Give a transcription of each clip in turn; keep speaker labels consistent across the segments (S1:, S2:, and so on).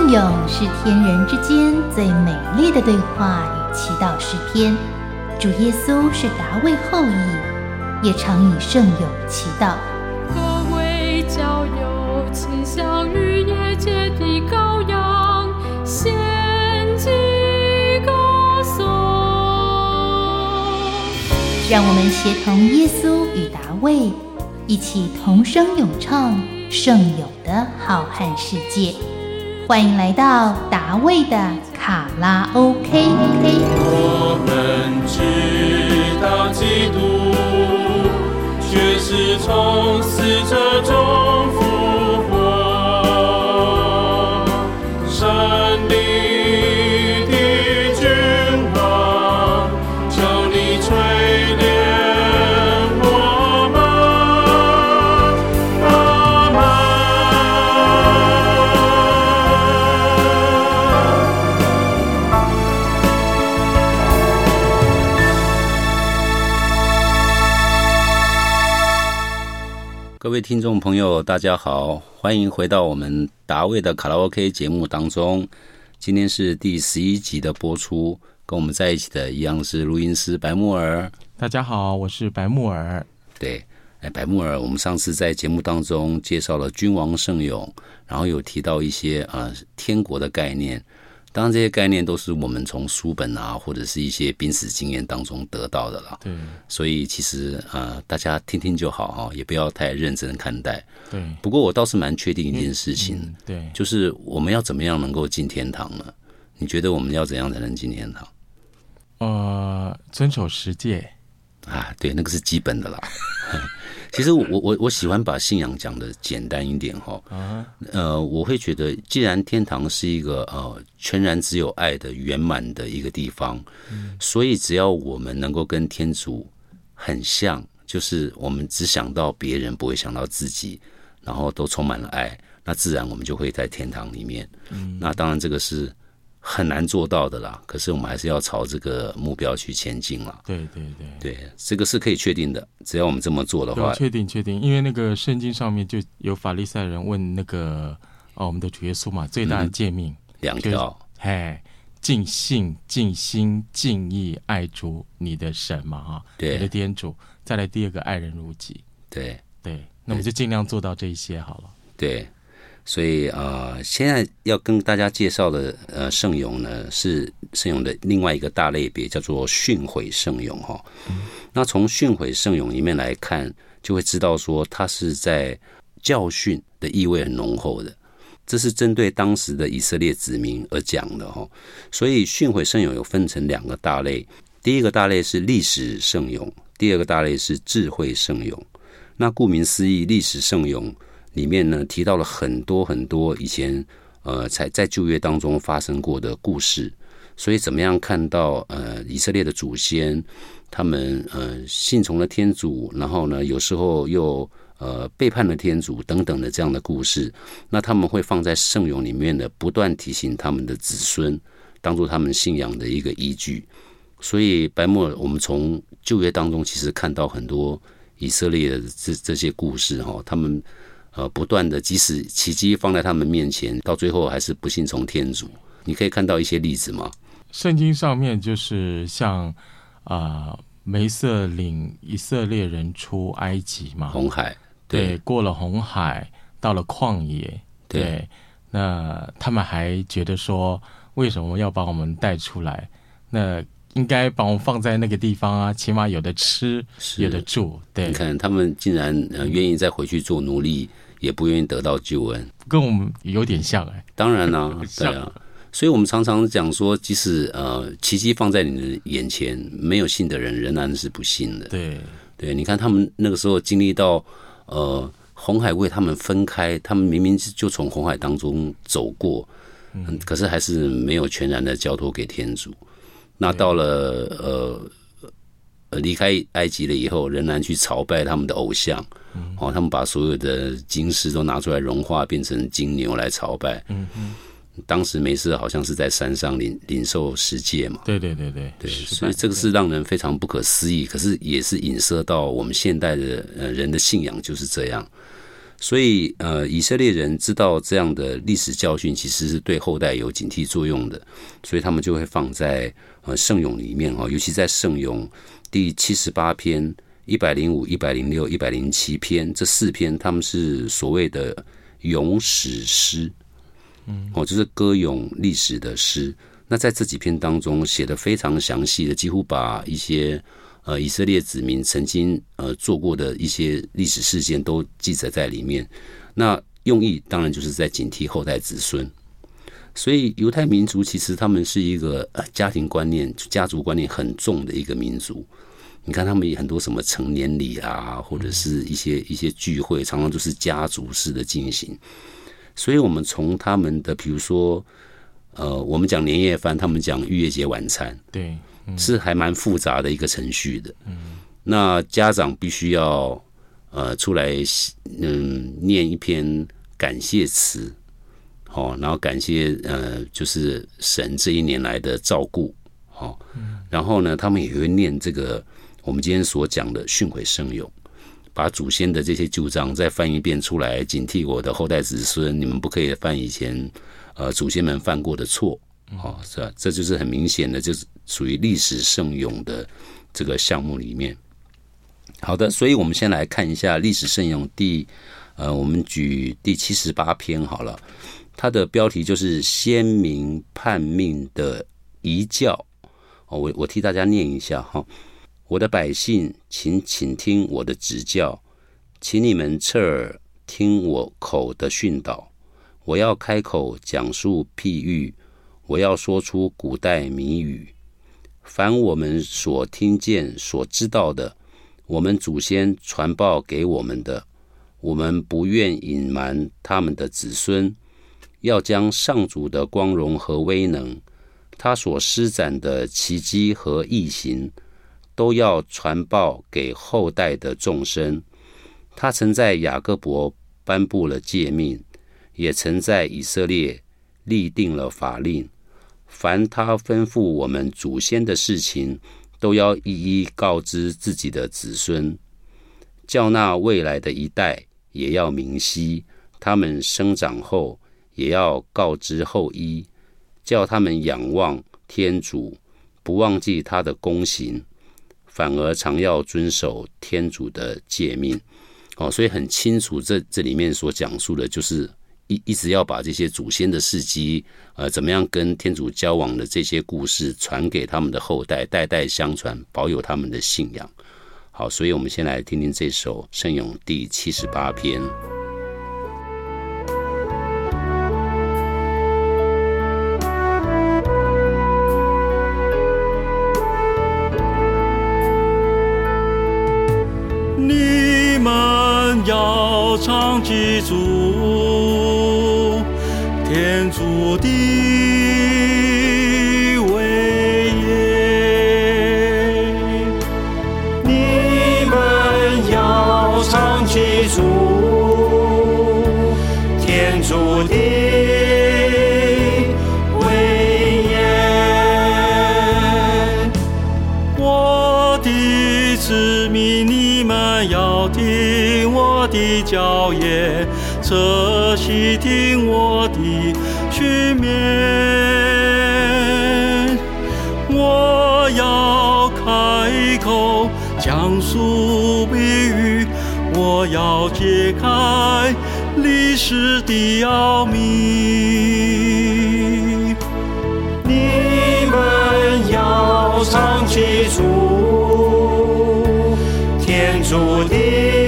S1: 圣咏是天人之间最美丽的对话与祈祷诗篇。主耶稣是达味后裔，也常以圣咏祈祷。
S2: 各位教友，请向逾越节的羔羊献祭歌颂。
S1: 让我们协同耶稣与达味，一起同声咏唱圣咏的浩瀚世界。欢迎来到达味的卡拉 OK。
S3: 我们知道基督却是从死者中复活，胜利的君王，求你垂怜我们，阿们。
S4: 各位听众朋友大家好，欢迎回到我们达味的卡拉 OK 节目当中。今天是第11集的播出，跟我们在一起的一样是录音师白木耳。
S5: 大家好，我是白木耳。
S4: 对，白木耳，我们上次在节目当中介绍了君王圣咏，然后有提到一些天国的概念。当然这些概念都是我们从书本啊或者是一些濒死经验当中得到的啦。
S5: 对，
S4: 所以其实大家听听就好哈，也不要太认真看待。
S5: 对，
S4: 不过我倒是蛮确定一件事情，
S5: 对，
S4: 就是我们要怎么样能够进天堂呢？你觉得我们要怎样才能进天堂？
S5: 遵守十诫
S4: 啊，对，那个是基本的啦。其实我喜欢把信仰讲的简单一点哈。我会觉得，既然天堂是一个全然只有爱的圆满的一个地方，所以只要我们能够跟天主很像，就是我们只想到别人，不会想到自己，然后都充满了爱，那自然我们就会在天堂里面。那当然这个是很难做到的啦，可是我们还是要朝这个目标去前进啦。
S5: 对，
S4: 这个是可以确定的，只要我们这么做的话。
S5: 确定，因为那个圣经上面就有法利赛人问那个我们的主耶稣嘛，最大的诫命
S4: 2条，
S5: 尽性、尽心、尽意爱主你的神嘛，哈，
S4: 对，
S5: 你的天主。再来第二个，爱人如己。对，那我们就尽量做到这一些好了。
S4: 对。所以现在要跟大家介绍的圣咏呢，是圣咏的另外一个大类别，叫做训诲圣咏哈。那从训诲圣咏里面来看，就会知道说它是在教训的意味很浓厚的，这是针对当时的以色列子民而讲的哈。所以训诲圣咏有分成2个大类，第一个大类是历史圣咏，第二个大类是智慧圣咏。那顾名思义，历史圣咏里面呢提到了很多很多以前在旧约当中发生过的故事，所以怎么样看到以色列的祖先他们信从了天主，然后呢有时候又背叛了天主等等的这样的故事，那他们会放在圣咏里面的，不断提醒他们的子孙，当作他们信仰的一个依据。所以白木耳，我们从旧约当中其实看到很多以色列的这些故事哈，他们不断的，即使奇迹放在他们面前，到最后还是不信从天主。你可以看到一些例子吗？
S5: 圣经上面就是像梅瑟领以色列人出埃及嘛，
S4: 红海，
S5: 对，过了红海，到了旷野，对，那他们还觉得说，为什么要把我们带出来？那应该把我们放在那个地方啊，起码有的吃，有的住。对，
S4: 你看他们竟然愿意再回去做奴隶，也不愿意得到救恩，
S5: 跟我们有点像
S4: 当然啦，对啊。所以我们常常讲说，即使奇迹放在你的眼前，没有信的人仍然是不信的。对，你看他们那个时候经历到红海为他们分开，他们明明就从红海当中走过，可是还是没有全然的交托给天主。那到了离开埃及了以后，仍然去朝拜他们的偶像，他们把所有的金饰都拿出来融化，变成金牛来朝拜。当时梅瑟好像是在山上领受十诫嘛。
S5: 对，
S4: 所以这个是让人非常不可思议，可是也是影射到我们现代的人的信仰就是这样。 所以以色列人知道这样的历史教训其实是对后代有警惕作用的，所以他们就会放在圣咏里面，尤其在圣咏第78篇、105、106、107篇这4篇，他们是所谓的咏史诗，就是歌咏历史的诗。那在这几篇当中写得非常详细的，几乎把一些以色列子民曾经做过的一些历史事件都记载在里面。那用意当然就是在警惕后代子孙。所以犹太民族其实他们是一个家庭观念、家族观念很重的一个民族。你看他们很多什么成年礼啊，或者是一些聚会，常常都是家族式的进行。所以我们从他们的比如说我们讲年夜饭，他们讲逾越节晚餐，
S5: 对，
S4: 是还蛮复杂的一个程序的。那家长必须要出来念一篇感谢词，然后感谢就是神这一年来的照顾，然后呢，他们也会念这个我们今天所讲的训诲圣咏，把祖先的这些旧账再翻一遍出来，警惕我的后代子孙，你们不可以犯以前祖先们犯过的错，是吧？这就是很明显的，就是属于历史圣咏的这个项目里面。好的，所以我们先来看一下历史圣咏我们举第78篇好了，它的标题就是先民叛命的遗教。我替大家念一下哈。我的百姓，请倾听我的指教，请你们侧耳听我口的训导。我要开口讲述譬喻，我要说出古代谜语。凡我们所听见、所知道的，我们祖先传报给我们的，我们不愿隐瞒他们的子孙，要将上主的光荣和威能，他所施展的奇迹和异行，都要传报给后代的众生。他曾在雅各伯颁布了诫命，也曾在以色列立定了法令。凡他吩咐我们祖先的事情，都要一一告知自己的子孙，叫那未来的一代也要明悉，他们生长后也要告知后裔，叫他们仰望天主，不忘记他的公行，反而常要遵守天主的诫命。所以很清楚这里面所讲述的就是一直要把这些祖先的事迹怎么样跟天主交往的这些故事传给他们的后代，代代相传，保有他们的信仰。好，所以我们先来听听这首圣咏第78篇。
S3: 你们要常记住天主的伟业，你们要常记住天主的伟业。我的子民，你们要听我的教言，侧细听我的训勉。我要开口讲述比喻，我要揭开历史的奥秘。你们要常记住天主的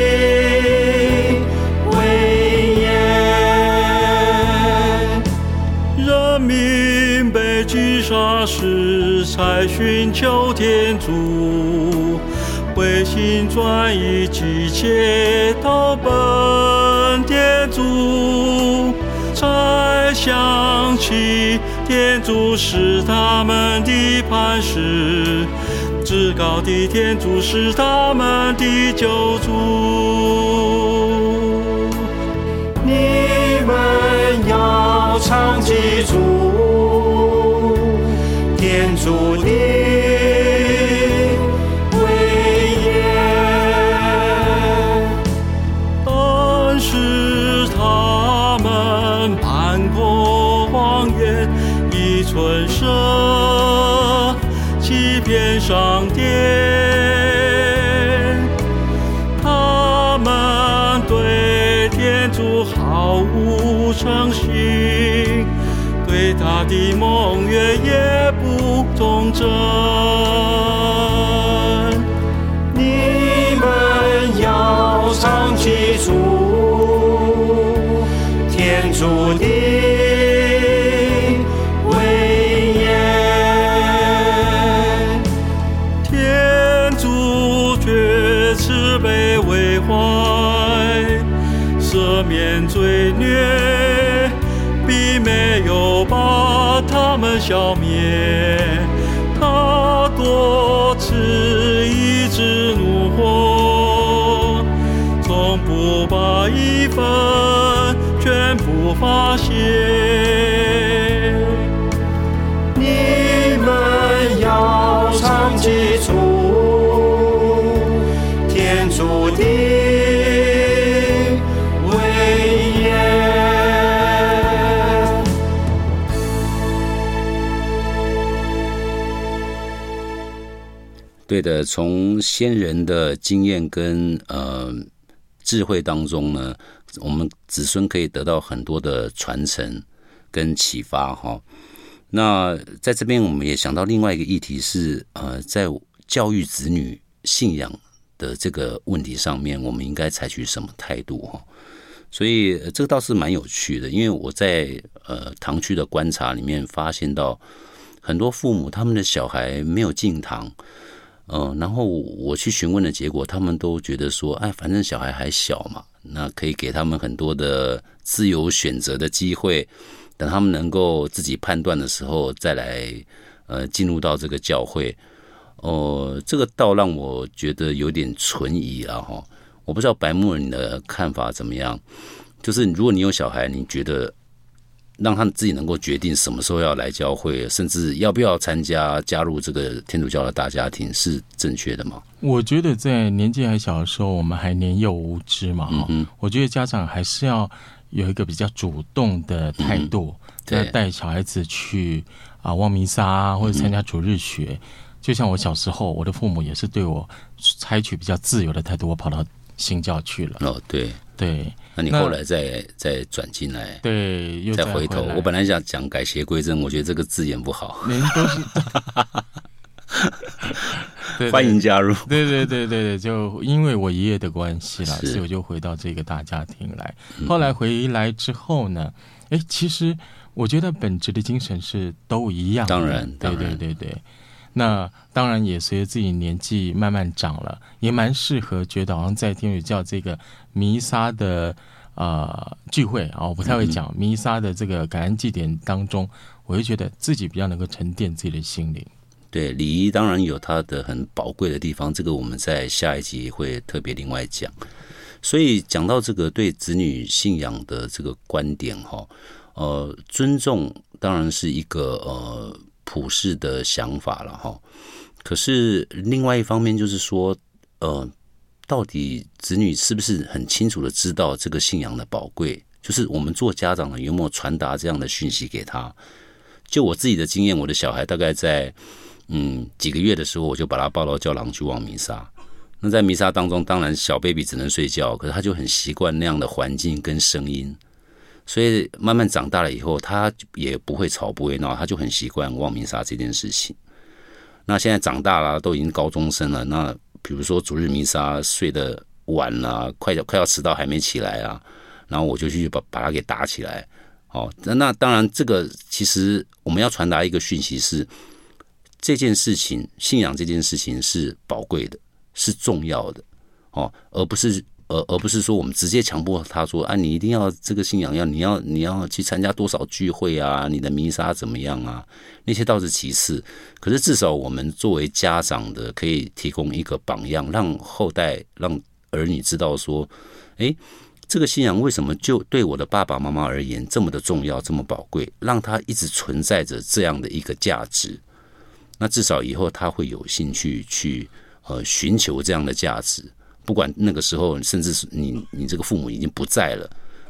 S3: 击杀时才寻求天主，回心转意，急切投奔天主，才想起天主是他们的磐石，至高的天主是他们的救主。你们要常记住天主的伟业，但是唇舌，欺骗上天。他们对天主毫无诚信，对他的盟约也不忠贞。你们要常记住天主的威严，天主却慈悲为怀，赦免罪孽，并没有把他们消灭。他多次抑制怒火，从不把一分全部发泄。你们要常记住天主的威严。
S4: 对的，从先人的经验跟智慧当中呢，我们子孙可以得到很多的传承跟启发哈。那在这边我们也想到另外一个议题是，在教育子女信仰的这个问题上面，我们应该采取什么态度哈？所以这个倒是蛮有趣的，因为我在堂区的观察里面发现到，很多父母他们的小孩没有进堂。然后我去询问的结果，他们都觉得说，哎，反正小孩还小嘛，那可以给他们很多的自由选择的机会，等他们能够自己判断的时候，再来进入到这个教会。这个倒让我觉得有点存疑了哈。我不知道白木尔你的看法怎么样？就是如果你有小孩，你觉得让他自己能够决定什么时候要来教会，甚至要不要加入这个天主教的大家庭，是正确的吗？
S5: 我觉得在年纪还小的时候，我们还年幼无知嘛，我觉得家长还是要有一个比较主动的态度，要带小孩子去望弥撒或者参加主日学。就像我小时候，我的父母也是对我采取比较自由的态度，我跑到新教去了。
S4: 对。那你后来再转进来，
S5: 对，又
S4: 再回头。我本来想讲改邪归正，我觉得这个字眼不好。
S5: 您都是对，
S4: 欢迎加入。
S5: 对，就因为我爷爷的关系啦，所以我就回到这个大家庭来。后来回来之后呢，其实我觉得本质的精神是都一样的。
S4: 当然，
S5: 对。那当然也随着自己年纪慢慢长了，也蛮适合觉得好像在天主教这个弥撒的聚会我不太会讲弥撒的这个感恩祭典当中，我会觉得自己比较能够沉淀自己的心灵。
S4: 对，礼仪当然有它的很宝贵的地方，这个我们在下一集会特别另外讲。所以讲到这个对子女信仰的这个观点尊重当然是一个普世的想法了哈。可是另外一方面就是说，到底子女是不是很清楚的知道这个信仰的宝贵？就是我们做家长的有没有传达这样的讯息给他？就我自己的经验，我的小孩大概在几个月的时候，我就把他抱到教堂去望弥撒。那在弥撒当中，当然小 baby 只能睡觉，可是他就很习惯那样的环境跟声音。所以慢慢长大了以后，他也不会吵不会闹，他就很习惯望弥撒这件事情。那现在长大了，都已经高中生了，那比如说主日弥撒睡得晚了，快要迟到还没起来啊，然后我就去把他给打起来。那当然这个其实我们要传达一个讯息是，这件事情信仰这件事情是宝贵的，是重要的而不是说我们直接强迫他说你一定要这个信仰你要去参加多少聚会啊，你的弥撒怎么样啊，那些倒是其次。可是至少我们作为家长的可以提供一个榜样，让后代让儿女知道说，这个信仰为什么就对我的爸爸妈妈而言这么的重要，这么宝贵，让他一直存在着这样的一个价值。那至少以后他会有兴趣去寻求这样的价值。不管那个时候，甚至是你这个父母已经不在了，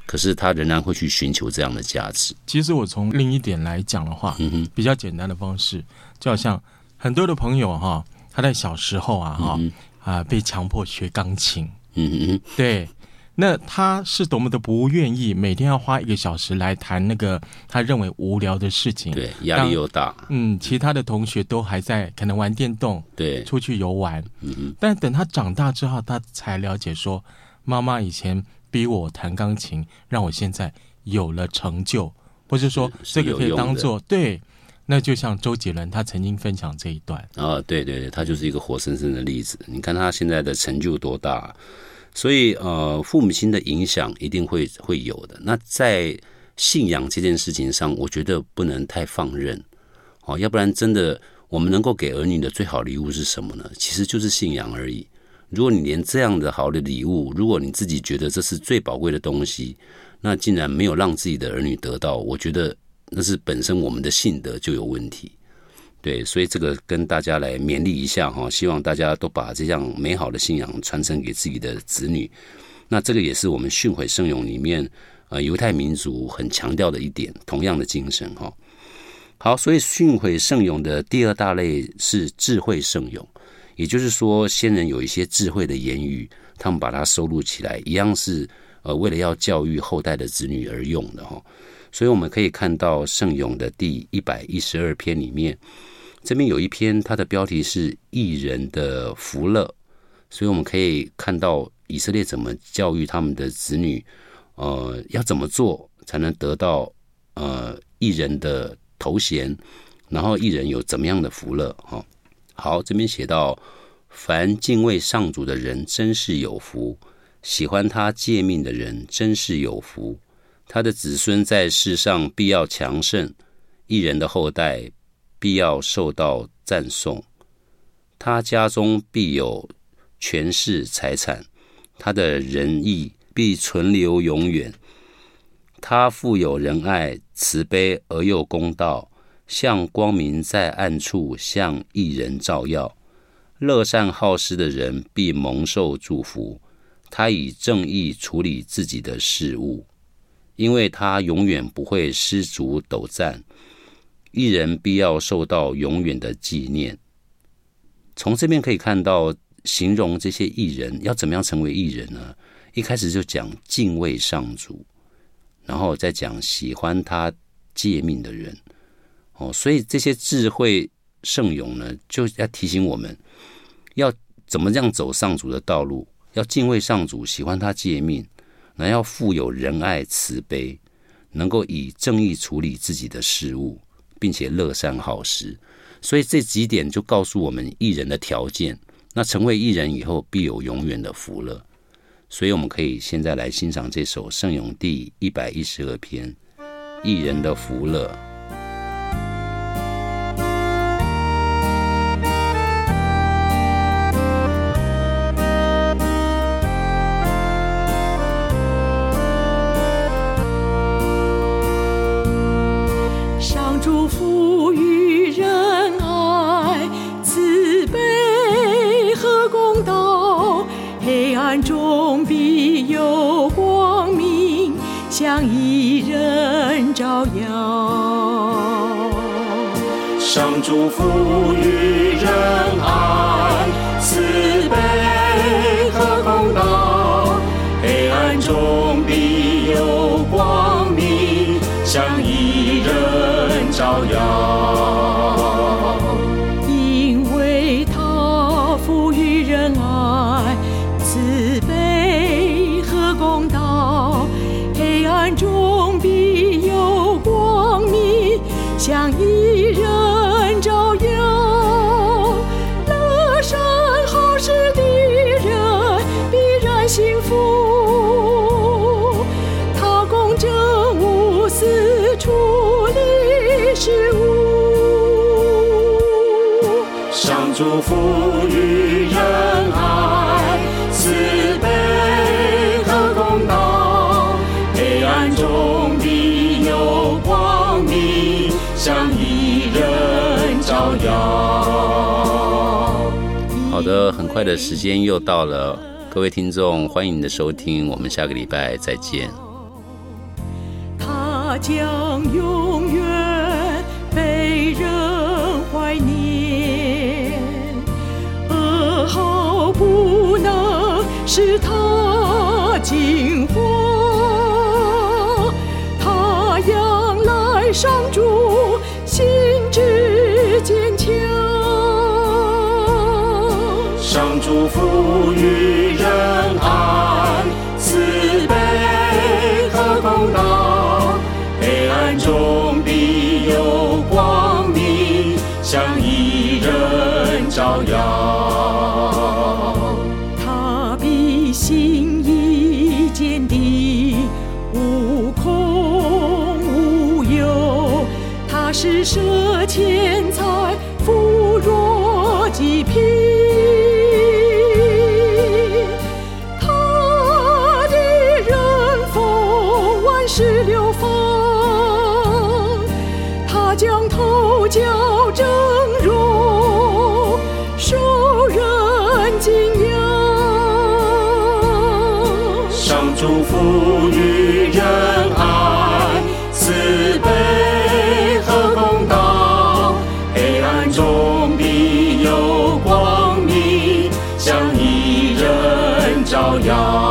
S4: 可是他仍然会去寻求这样的价值。
S5: 其实我从另一点来讲的话，比较简单的方式，就好像很多的朋友哈，他在小时候被强迫学钢琴，对。那他是多么的不愿意每天要花1个小时来谈那个他认为无聊的事情，
S4: 对，压力又大。
S5: 其他的同学都还在可能玩电动，
S4: 对，
S5: 出去游玩。但等他长大之后，他才了解说，妈妈以前逼我弹钢琴，让我现在有了成就，或是说这个可以当做对。那就像周杰伦他曾经分享这一段
S4: 对对对，他就是一个活生生的例子。你看他现在的成就多大。所以父母亲的影响一定会有的。那在信仰这件事情上，我觉得不能太放任，要不然真的我们能够给儿女的最好礼物是什么呢？其实就是信仰而已。如果你连这样的好的礼物，如果你自己觉得这是最宝贵的东西，那竟然没有让自己的儿女得到，我觉得那是本身我们的信德就有问题。对，所以这个跟大家来勉励一下哈，希望大家都把这样美好的信仰传承给自己的子女。那这个也是我们训诲圣咏里面犹太民族很强调的一点，同样的精神哈。好，所以训诲圣咏的第二大类是智慧圣咏，也就是说先人有一些智慧的言语，他们把它收录起来，一样是为了要教育后代的子女而用的哈。所以我们可以看到圣咏的第112篇里面，这边有一篇，它的标题是义人的福乐，所以我们可以看到以色列怎么教育他们的子女，要怎么做才能得到义人的头衔，然后义人有怎么样的福乐。好，这边写到，凡敬畏上主的人真是有福，喜欢他诫命的人真是有福，他的子孙在世上必要强盛，义人的后代必要受到赞颂，他家中必有权势财产，他的仁义必存留永远，他富有仁爱，慈悲而又公道，像光明在暗处，向义人照耀，乐善好施的人必蒙受祝福，他以正义处理自己的事务，因为他永远不会失足抖赞，义人必要受到永远的纪念。从这边可以看到，形容这些义人要怎么样成为义人呢？一开始就讲敬畏上主，然后再讲喜欢他诫命的人。所以这些智慧圣咏呢，就要提醒我们要怎么样走上主的道路，要敬畏上主，喜欢他诫命，然后要富有仁爱慈悲，能够以正义处理自己的事务，并且乐善好施。所以这几点就告诉我们义人的条件，那成为义人以后必有永远的福乐。所以我们可以现在来欣赏这首圣咏第112篇义人的福乐。
S2: 上主赋予仁爱、慈悲和公道，黑暗中必有光明，向义人照耀。
S3: 上主赋予仁爱、慈悲和公道，黑暗中必有光明，向义人照耀。
S2: 因为他赋予仁爱、慈悲和公道，黑暗中必有光明，向义人照耀。乐善好施的人必然幸福，他公正无私处理事务。
S3: 上主赋予仁爱、慈悲和公道，黑暗中必有光明，向义人照耀。
S4: 好的，很快的时间又到了，各位听众，欢迎你的收听，我们下个礼拜再见。
S2: 他将永远被人怀念，噩耗不能使他惊慌，他仰赖上主，心志坚强。
S3: 上主赋予仁爱、慈悲和公道，黑暗中必有光明，向义人照耀。
S2: 他必心意坚定，无恐无忧。他是舍钱财，扶弱济贫。他的人风万事流芳，他将头角峥嵘，受人敬仰。
S3: 上主赋予仁爱、慈悲和公道，黑暗中必有光明，向义人照耀。